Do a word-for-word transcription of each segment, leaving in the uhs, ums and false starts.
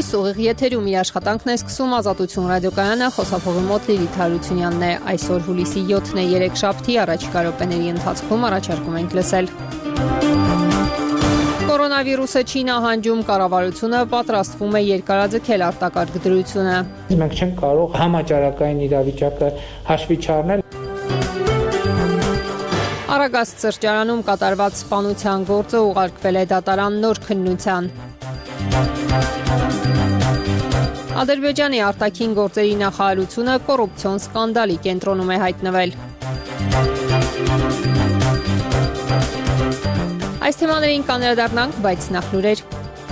Լույս ուղիղ եթերում իր աշխատանքն է սկսում Ազատություն ռադիոկայանը, խոսափողի մոտ Լիլիթ Հարությունյանն է։ Այսօր հուլիսի յոթն է, երեքշաբթի, առաջիկա րոպեների ընթացքում առաջարկում ենք լսել։ Կորոնավիրուսը չի նահանջում, կառավարությունը պատրաստվում է երկարաձգել արտակարգ դրությունը։ Մենք չենք կարող համաճարակային իրավիճակը հաշվի չառնել։ Արագաստ սրճարանում կատարված սպանության գործը ուղարկվել է դատարան նոր քննության։ Ադրբեջանի արտաքին գործերի նախարարությունը կոռուպցիոն սկանդալի կենտրոնում է հայտնվել։ Այս թեմաներին կանդրադառնանք, բայց նախ լուրեր։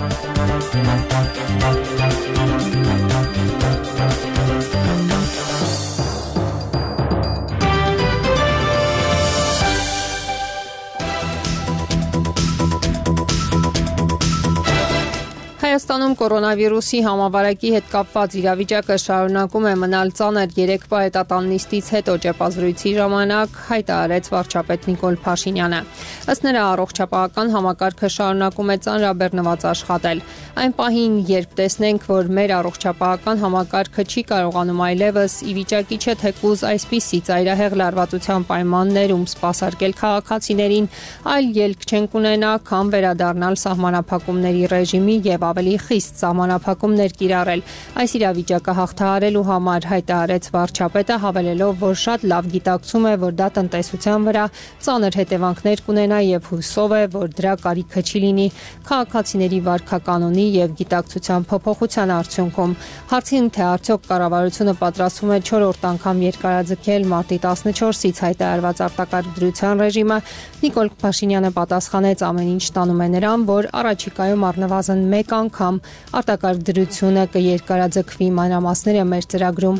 Հայաստանում կորոնավիրուսի համավարակի հետ կապված իրավիճակը շարունակում է մնալ ծանր։ Երեկ պարետատան նիստից հետո ճեպազրույցի ժամանակ հայտարարեց վարչապետ Նիկոլ Փաշինյանը։ Ըստ նրա, առողջապահական համակարգը շարունակում է ծանրաբեռնված աշխատել։ Այն պահին, երբ տեսնենք, որ մեր առողջապահական համակարգը չի կարողանում այլևս ի վիճակի չէ թեկուզ այսպիսի ծայրահեղ լարվածության պայմաններում սպասարկել քաղաքացիներին, այլ ելք չենք ունենա, քան վերադառնալ սահմանափակումների ռեժիմի եւ ավելի խիստ սահմանափակումներ կիրառել։ Այս իրավիճակը հաղթահարելու համար հայտարարեց վարչապետը, հավելելով, որ շատ լավ գիտակցում է, որ դա տնտեսության վրա ծանր հետևանքներ կունենա եւ հուսով է, որ դրա կարիքը չի լինի քաղաքացիների վարքականոնի եւ գիտակցության փոփոխության արդյունքում։ Հարցին, թե արդյոք կառավարությունը պատրաստվում է չորրորդ անգամ երկարաձգել մարտի տասնչորսից հայտարարված արտակարգ դրության ռեժիմը, Նիկոլ Փաշինյանը պատասխանեց, ամեն ինչ տանում է նրան, որ առաջիկայում առնվազն մեկ անգամ արտակարգ դրությունը կերկարաձգվի, մանրամասները մեր ծրագրում։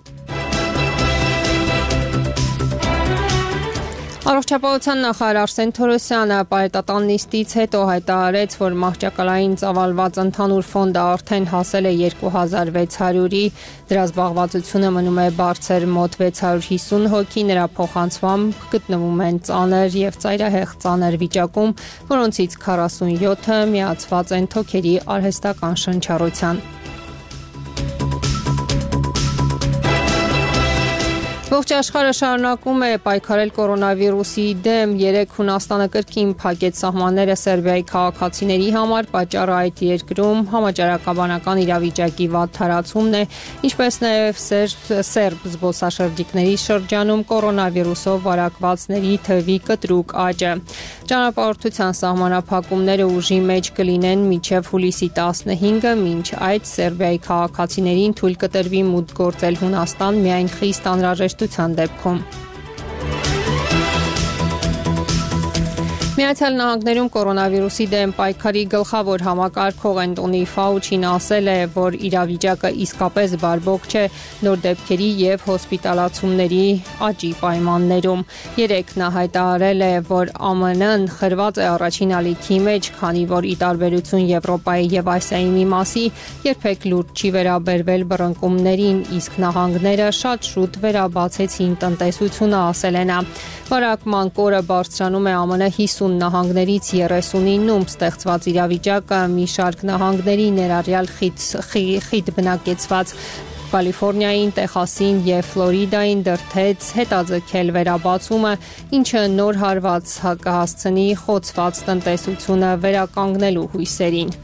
Առողջապահության նախարար Արսեն Թորոսյանը պարետատան նիստից հետո հայտարարեց, որ մահճակալային ծավալված ընդհանուր ֆոնդը արդեն հասել է երկու հազար վեց հարյուրի, դրա զբաղվածությունը մնում է բարձր, մոտ վեց հարյուր հիսուն հոգի, նրա փոխանցմամբ գտնվում են ծանր եւ ծայրահեղ ծանր վիճակում, որոնցից քառասունյոթը միացված են թոքերի արհեստական շնչառության։ Ողջ աշխարհը շարունակում է պայքարել կորոնավիրուսի դեմ։ Երեկ Հունաստանը կրկին փակեց սահմանները Սերբիայի քաղաքացիների համար, պատճառը այդ երկրում համաճարակաբանական իրավիճակի վատ թարացումն է, ինչպես նաև սերբ զբոսաշրջիկների շրջանում կորոնավիրուսով վարակվածների թվի կտրուկ աճը։ Ճանապարհորդության սահմանափակումները ուժի մեջ կլինեն մինչև հուլիսի տասնհինգը, մինչ այդ Սերբիայի քաղաքացիներին թույլ կտրվի մուտք գործել Հունաստան միայն խիստ անհրաժեշտության դեպքում։ Միացյալ Նահանգներում կորոնավիրուսի դեմ պայքարի գլխավոր համակարգող Էնտոնի Ֆաուչին ասել է, որ իրավիճակը իսկապես բարբոք չէ նոր դեպքերի եւ հոսպիտալացումների աճի պայմաններում։ Երեկ նա հայտարարել է, որ ԱՄՆ-ն խրված է առաջին ալիքի մեջ, քանի որ ի տարբերություն Եվրոպայի եւ Ասիայի մի մասի երբեք լուրջ չի վերաբերվել բռնկումներին, իսկ նահանգները շատ շուտ վերաբացեցին տնտեսությունը, ասել է նա։ Վարակման կորը բարձրանում է ԱՄՆ հիսուն նահանգներից երեսունինում, ստեղծված իրավիճակը մի շարք նահանգների ներառյալ խիտ բնակեցված Կալիֆոռնիային, Տեխասին եւ Ֆլորիդային դրդեց հետաձգել վերաբացումը, ինչը նոր հարված կհասցնի խոցված տնտեսությունը վերականգնելու հույսերին։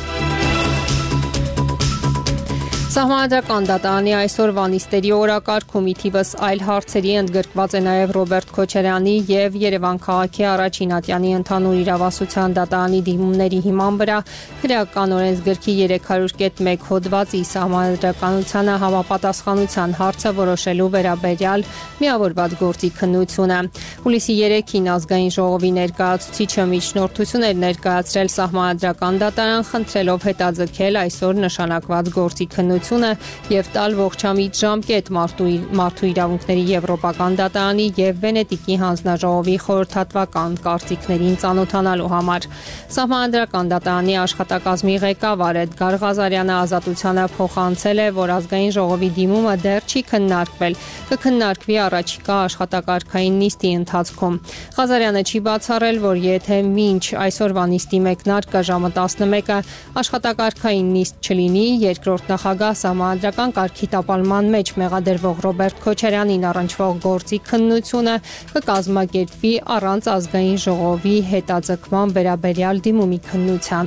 Սահմանադրական դատարանի այսօրվա նիստերի օրակարգում ի թիվս այլ հարցերի ընդգրկված է նաև Ռոբերտ Քոչարյանի եւ Երևան քաղաքի առաջին ատյանի ընդհանուր իրավասության դատարանի դիմումների հիման վրա քրեական օրենսգրքի երեք հարյուր կետ մեկ հոդվածի սահմանադրականությանը համապատասխանության հարցը որոշելու վերաբերյալ միավորված գործի քննությունը։ Հուլիսի երեքին ազգային ժողովի ներկայացուցիչը միջնորդություն էր ներկայացրել սահմանադրական դատարան, խնդրելով հետաձգել այսօր նշանակված գործի քննությունը։ քննությունը եւ տալ ողջամիտ ժամկետ մարդու, մարդու իրավունքների Եվրոպական դատարանի եւ Վենետիկի հանձնաժողովի խորհրդատվական կարծիքներին ծանոթանալու համար։ Սահմանադրական դատարանի աշխատակազմի ղեկավար Էդգար Ղազարյանը ազատությանը փոխանցել է, որ ազգային ժողովի դիմումը դեռ չի քննարկվել, կքննարկվի առաջիկա աշխատակարգային նիստի ընթացքում։ Ղազարյանը չի բացառել, որ եթե մինչ այսօրվա նիստի մեկնարկը ժամը տասնմեկը աշխատակարգային նիստ չլինի, երկրորդ նախագահ Սահմանադրական կարգի տապալման մեջ մեղադրվող Ռոբերտ Քոչարյանին առնչվող գործի քննությունը կկազմակերպվի առանց ազգային ժողովի հետաձգման վերաբերյալ դիմումի քննության։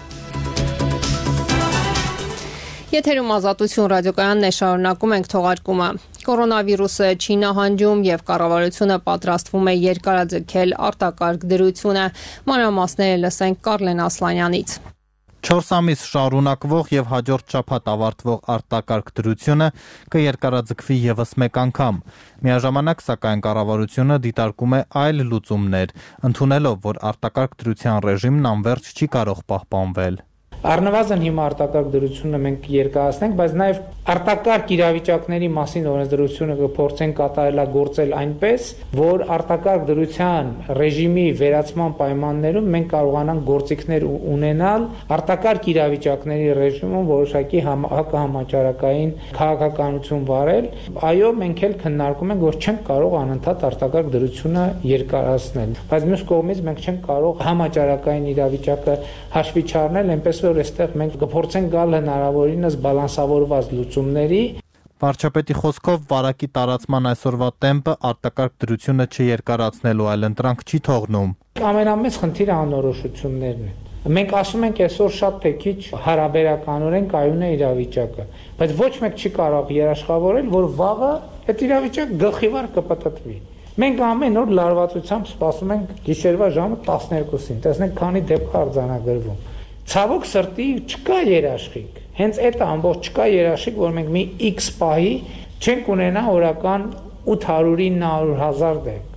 Եթերում Ազատություն ռադիոկայանն է, շարունակում ենք թողարկումը։ Կորոնավիրուսը չի նահանջում եւ կառավարությունը պատրաստվում է երկարաձգել արտակարգ դրությունը։ Մանրամասները լսենք Կարլեն Ասլանյանից։ չորս ամիս շարունակվող եւ հաջորդ շաբաթ ավարտվող արտակարգ դրությունը կերկարաձգվի եւս մեկ անգամ։ Միաժամանակ, սակայն, կառավարությունը դիտարկում է այլ լուծումներ, ընդունելով, որ արտակարգ դրության ռեժիմն անվերջ չի կարող պահպանվել։ Առնվազն հիմա արտակարգ դրությունը մենք երկարացնենք, բայց նաև արտակարգ իրավիճակների մասին օրենսդրությունը կփորձենք կատարելագործել այնպես, որ արտակարգ դրության ռեժիմի վերացման պայմաններում մենք կարողանանք գործիքներ ունենալ արտակարգ իրավիճակների ռեժիմում որոշակի հակահամաճարակային քաղաքականություն վարել։ Այո, մենք էլ քննարկում ենք, որ չենք կարող անընդհատ արտակարգ դրությունը երկարացնել, բայց մյուս կողմից մենք չենք կարող համաճարակային իրավիճակը հաշվի չառնել, այնպես որ այստեղ մենք կփորձենք գալ հնարավորինս բալանսավորված լուծումների։ Վարչապետի խոսքով վարակի տարածման այսօրվա տեմպը արտակարգ դրությունը չերկարացնելու այլ ընտրանք չի թողնում։ Ամենամեծ խնդիրը անորոշություններն են։ Մենք ասում ենք այսօր շատ թե քիչ հարաբերականորեն կայուն է իրավիճակը, բայց ոչ մեկ չի կարող երաշխավորել, որ վաղը այդ իրավիճակը գլխիվար կպտտվի։ Մենք ամեն օր լարվածությամբ սպասում ենք գիշերվա ժամը տասներկուսին, տեսնենք քանի դեպք արձանագրվում։ Ցավոք սրտի չկա երաշխիք, հենց այդ ամբողջ չկա երաշխիք, որ մենք մի X պահի չենք ունենա օրական ութ հարյուր ինը հարյուր հազար դեպք։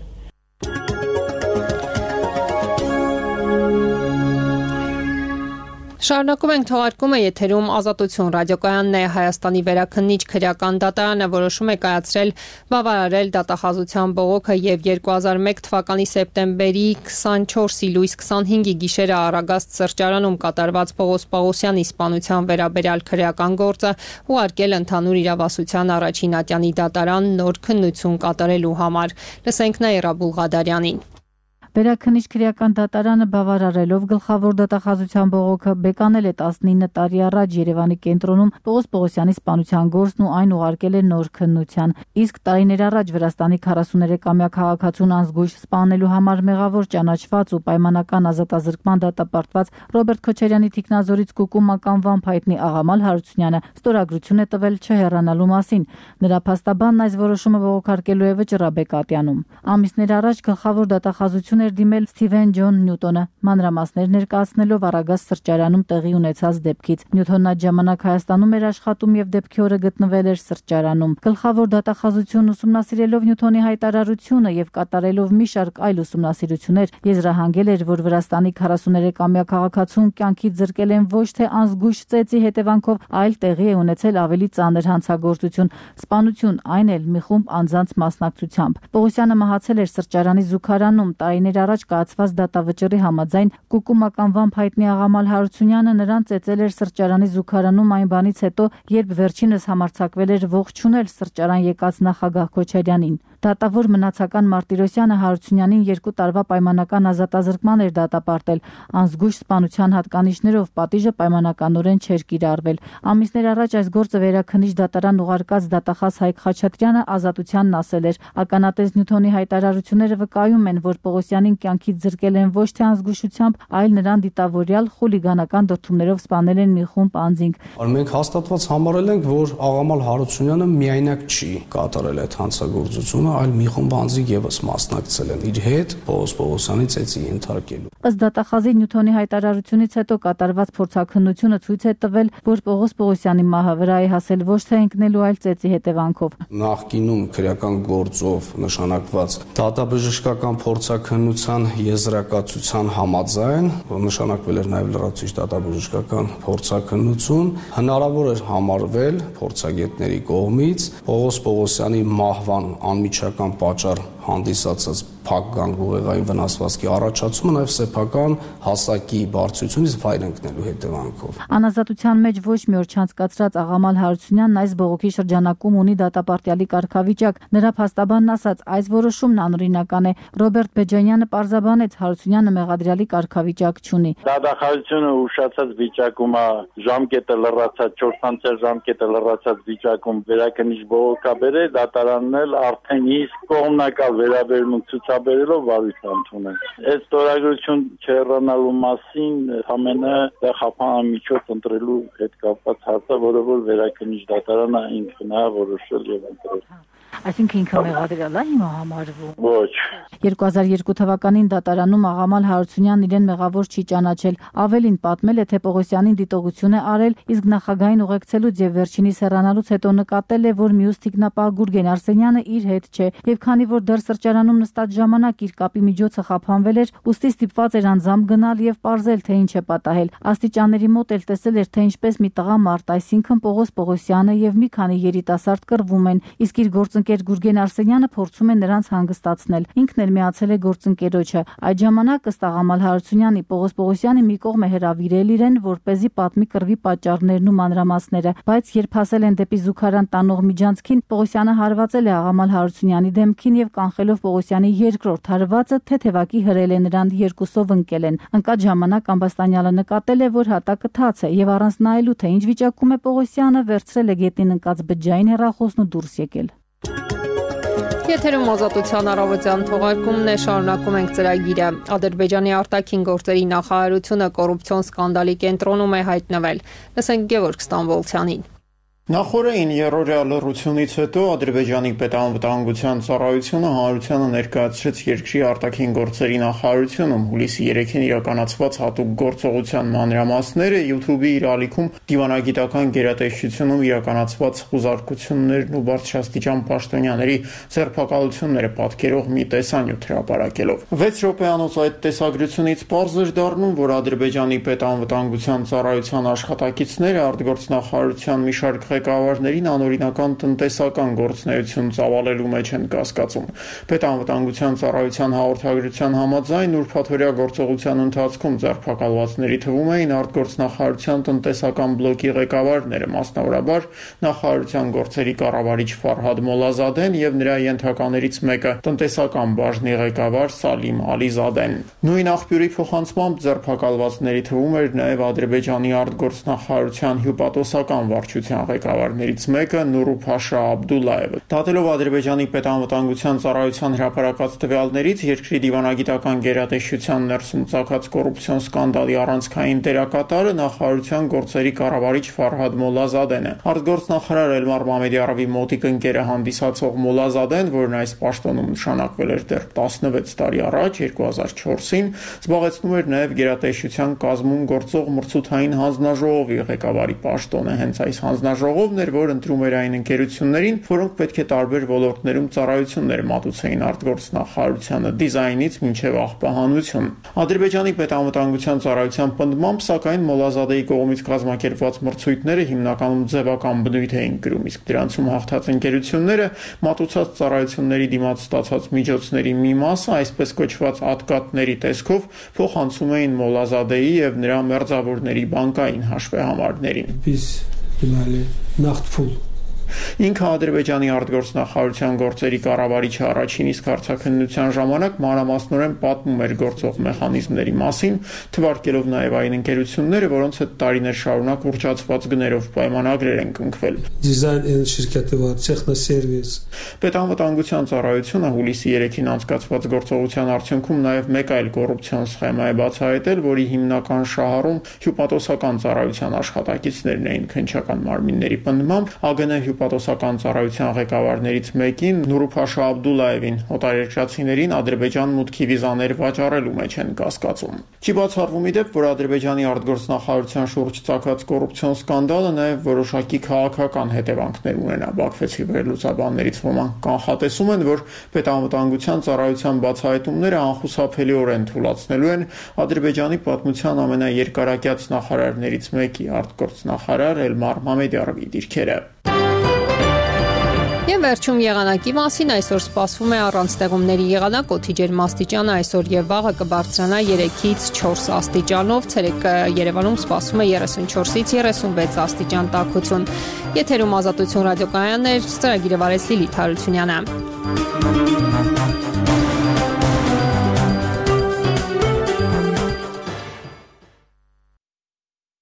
Շարունակում ենք թողարկումը, եթերում Ազատություն ռադիոկայանն է։ Հայաստանի վերաքննիչ քրեական դատարանը որոշում է կայացրել բավարարել դատախազության բողոքը եւ երկու հազար մեկ թվականի սեպտեմբերի քսանչորսի լույս քսանհինգի գիշերը Արագաստ սրճարանում կատարված Պողոս Պողոսյանի սպանության վերաբերյալ քրեական գործը ուղարկել ընդհանուր իրավասության առաջին ատյանի դատարան նոր քննություն կատարելու համար։ Լսենք Նաիրա Բուլղադարյանին։ Վերաքննիչ քրեական դատարանը բավարարելով գլխավոր դատախազության բողոքը բեկանել է տասնինը տարի առաջ Երևանի կենտրոնում Պողոս Պողոսյանի սպանության գործն ու այն ուղարկել է նոր քննության։ Իսկ տարիներ առաջ Վրաստանի քառասուներեքամյա քաղաքացուն անզգույշ սպանելու համար մեղավոր ճանաչված ու պայմանական ազատազրկման դատապարտված Ռոբերտ Քոչարյանի թիկնազորից Կուկումական վամփայտնի Աղամալ Հարությունյանը ստորագրություն է տվել չհեռանալու մասին։ Նրա փաստաբանն այս որոշումը բողոքարկելու է վճռաբեկ ատյանում։ Ամիսներ առաջ գլխավոր դատախազություն դիմել Սթիվեն Ջոն Նյուտոնը մանրամասներ ներկայացնելով Արագաստ սրճարանում տեղի ունեցած դեպքից։ Նյուտոնն այդ ժամանակ Հայաստանում էր աշխատում եւ դեպքի օրը գտնվել էր սրճարանում։ Գլխավոր դատախազությունն ուսումնասիրելով Նյուտոնի հայտարարությունը եւ կատարելով մի շարք այլ ուսումնասիրություններ եզրահանգել էր, որ Վրաստանի քառասուներեքամյա քաղաքացուն կյանքից զրկել են ոչ թե անզգույշ ծեծի հետևանքով, այլ տեղի է ունեցել ավելի ծանր հանցագործություն, սպանություն, այն էլ մի խումբ անձանց մասնակցությամբ։ Պողոսյանը մահացել էր սրճարանի զուգարանում տարիներ առաջ կայացված դատավճռի համաձայն Կուկումական վամփայտնի Աղամալ Հարությունյանը նրան ծեծել էր սրճարանի զուգարանում այն բանից հետո, երբ վերջինս համարձակվել էր ողջունել սրճարան եկած նախագահ Քոչարյանին։ Դատավոր մնացական Մարտիրոսյանը Հարությունյանին երկու տարվա պայմանական ազատազրկման էր դատապարտել, անզգույշ սպանության հատկանիշներով պատիժը պայմանականորեն չէր կիրառվել։ Ամիսներ առաջ այս գործը վերաքննիչ դատարան ուղարկած դատախազ Հայկ Խաչատրյանը ազատությանն ասել էր. ականատես Նյուտոնի հայտարարությունները վկայում են, որ Պողոսյանին կյանքից զրկել են ոչ թե անզգուշությամբ, այլ նրան դիտավորյալ խուլիգանական դրդումներով սպանել են մի խումբ անձինք։ Մենք հաստատված համարել ենք, որ Աղամալ Հարությունյանը միայնակ չի կատարել այդ հանցագործությունը, է, այլ մի խումբ անձիկ եւս մասնակցել են իր հետ Պողոս Պողոսյանի ծեծի ենթարկելու։ Ըստ դատախազի Նյութոնի հայտարարությունից հետո կատարված փորձաքննությունը ցույց է տվել, որ Պողոս Պողոսյանի մահը վրա է հասել ոչ թե ընկնելու, այլ ծեծի հետևանքով։ Նախկինում քրեական գործով նշանակված դատաբժշկական փորձաքննության եզրակացության համաձայն նշանակվել էր նաև լրացուցիչ դատաբժշկական փորձաքննություն, հնարավոր էր համարվել փորձագետների կողմից Պողոս Պողոսյանի մահվան անմիջական պատճառ հանդիսացած փակ գանգուղեղային վնասվածքի առաջացումը նաև սեփական հասակի բարձրությունից վայր ընկնելու հետևանքով։ Անազատության մեջ ոչ մի օր չանցկացրած Աղամալ Հարությունյանն այս բողոքի շրջանակում ունի դատապարտյալի կարգավիճակ։ Նրա փաստաբանն ասաց, այս որոշումն անօրինական է։ Ռոբերտ Բեջանյանը պարզաբանեց, Հարությունյանը մեղադրյալի կարգավիճակ չունի։ Դատախազությունը ուշացած վիճակում է, ժամկետը լրացած, չորսանցյալ ժամկետը լրացած վիճակում վերաքննիչ բողոքաբերել, դատարանն էլ արդեն իսկ կողմնակալ վերաբերմունք ցուցաբերելով վարույթ ընդունել։ Այս ստորագրություն չհեռանալու մասին ամենը խափանամիջոց ընտրելու հետ կապված հարց է, որը որ վերաքննիչ դատարանը ինքն է որոշել եւ ընտրել։ Այսինքն ինքը մեղադրյալ է հիմա համարվում։ Ոչ։ երկու հազար երկու թվականին դատարանում Աղամալ Հարությունյանն իրեն մեղավոր չի ճանաչել, ավելին պատմել է, թե Պողոսյանին դիտողություն է արել, իսկ նախագահային ուղեկցելուց եւ վերջինիս հեռանալուց հետո նկատել է, որ մյուս թիկնապահ Գուրգեն Արսենյանը իր հետ չէ, եւ քանի որ դեռ սրճարանում նստած ժամանակ իր կապի միջոցը խափանվել էր, ուստի ստիպված էր անձամբ գնալ եւ պարզել, թե ինչ է պատահել։ Աստիճանների մոտ էլ տեսել էր, թե ինչպես մի տղամարդ, այսինքն Պողոս Պողոսյանը եւ մի քանի երիտասարդ կռվում են, իսկ իր գործընկեր Գուրգեն Արսենյանը փորձում է նրանց հանգստացնել։ Ինքն էլ միացել է գործընկերոջը։ Այդ ժամանակ ըստ Աղամալ Հարությունյանի Պողոս Պողոսյանի մի կողմ է հրավիրել իրեն, որպեսզի պատմի կռվի պատճառներն ու մանրամասները, բայց երբ հասել են դեպի Զուգարան տանող միջանցքին, Պողոսյանը հարվածել է Աղամալ Հարությունյանի դեմքին եւ կանխելով Պողոսյանի երկրորդ հարվածը, թեթևակի հրել է նրան, երկուսով ընկել են։ Ընկած ժամանակ Ամբաստանյանը նկատել է, որ հատակը թաց է եւ առանց նայելու, թե ինչ վիճակում է Պողոսյանը, վերցրել է գետնին ընկած բջջային հեռախոսն ու դուրս եկել։ Եթերում Ազատության առավոտյան թողարկումն է, շարունակում ենք ծրագիրը։ Ադրբեջանի արտաքին գործերի նախարարությունը կոռուպցիոն սկանդալի կենտրոնում է հայտնվել։ Լսենք Գևորգ Ստամբոլցյանին։ Նախորդին երրորդյա լռությունից հետո Ադրբեջանի պետանվտանգության ծառայությունը հանրությանը ներկայացրեց երկրի արտաքին գործերի նախարարությունում հուլիսի երեքին իրականացված հատուկ գործողության մանրամասները, YouTube-ի իր ալիքում դիվանագիտական գերատեսչությունում իրականացված խուզարկություններն ու բարձրաստիճան պաշտոնյաների ձերբակալությունները պատկերող մի տեսանյութ հրապարակելով։ վեց րոպեանոց այդ տեսագրությունից պարզ էր դառնում, որ Ադրբեջանի պետանվտանգության ծառայության աշխատակիցները արտգործնախարարության մի շարք ղեկավարներին անօրինական տնտեսական գործունեություն ծավալելու մեջ են կասկածում։ Պետանվտանգության ծառայության հաղորդագրության համաձայն ուրբաթօրյա գործողության ընթացքում ձերբակալվածների թվում էին արտգործնախարարության տնտեսական բլոկի ղեկավարները, մասնավորաբար նախարարության գործերի կառավարիչ Ֆարհադ Մոլազադեն եւ նրա ենթականերից մեկը տնտեսական բաժնի ղեկավար Սալիմ Ալիզադեն։ Նույն աղբյուրի փոխանցմամբ ձերբակալվածների թվում էր նաեւ Ադրբեջանի արտգործնախարարության հյուպատոսական վարչության ղեկավարներից մեկը Նուրուփաշա Աբդուլլայևը։ Դատելով Ադրբեջանի պետանվտանգության ծառայության հրապարակած տվյալներից, երկրի դիվանագիտական գերատեսչության ներսում ծագած կոռուպցիոն սկանդալի առանցքային դերակատարը նախարարության գործերի կառավարիչ Ֆարհադ Մոլազադեն է։ Արտգործնախարար Էլմար Մամեդյարովի մոտիկ ընկերը հանդիսացող Մոլազադեն, որն այս պաշտոնում նշանակվել էր դեռ տասնվեց տարի առաջ, երկու հազար չորսին, զբաղեցնում էր նաև գերատեսչության կազմում գործող մրցութային հանձնաժողովի ղեկավարի պաշտոնը։ Հենց այս հանձնաժողովն էր, որ ընտրում էր այն ընկերություններին, որոնք պետք է տարբեր ոլորտներում ծառայություններ մատուցեին արտգործնախարարությանը դիզայնից մինչև աղբահանություն։ Ադրբեջանի պետանվտանգության ծառայության պնդմամբ, սակայն Մոլազադեի կողմից կազմակերպված մրցույթները հիմնականում ձևական բնույթ էին կրում, իսկ դրանցում հաղթած ընկերությունները մատուցած ծառայությունների դիմաց ստացած միջոցների մի մասը, այսպես կոչված ատկատների տեսքով, փոխանցում էին Մոլազադեի եւ նրա մերձավորների բանկային հաշվեհամարներին։ Deməli, nağd pul Ինքը Ադրբեջանի արտգործնախարարության գործերի կառավարիչը առաջին իսկ հարցաքննության ժամանակ մանրամասնորեն պատմում էր գործող մեխանիզմների մասին, թվարկելով նաև այն ընկերությունները, որոնց հետ տարիներ շարունակ ուռճացված գներով պայմանագրեր են կնքվել։ Դիզայն շիրքեթը վար, տեխնոսերվիս։ Պետանվտանգության ծառայությունը հուլիսի երեքին անցկացված գործողության արդյունքում նաև մեկ այլ կոռուպցիոն սխեմա է բացահայտել, որի հիմնական շահառում հյուպատոսական ծառայության աշխատակիցներն էին քննչական մարմինների պնդմամբ ԱԳՆ հյուպատոսական ծառայության ղեկավարներից մեկին Նուրուփաշա Աբդուլլաևին օտարերկրացիներին Ադրբեջան մուտքի վիզաներ վաճառելու մեջ են կասկածում։ Չի բացառվում ի դեպ, որ Ադրբեջանի արտգործնախարարության շուրջ ծագած կոռուպցիոն սկանդալը նաև որոշակի քաղաքական հետևանքներ ունենա։ Բաքվեցի վերլուծաբաններից ոմանք կանխատեսում են, որ պետանվտանգության ծառայության բացահայտումները անխուսափելիորեն թուլացնելու են Ադրբեջանի պատմության ամենաերկարակյաց նախարարներից մեկի արտգործնախարար Էլմար Մամեդյարովի դիրքերը։ Եվ վերջում եղանակի մասին այսօր սպասվում է առանց ստեղումների եղանակ, օդի ջերմաստիճանը այսօր եւ վաղը կբարձրանա երեքից չորս աստիճանով, ցերեկը Երևանում սպասվում է երեսունչորսից երեսունվեց աստիճան տաքություն։ Եթերում Ազատություն ռադիոկայաններ, ծրագիրը վարեց Լիլիթ Հարությունյանը։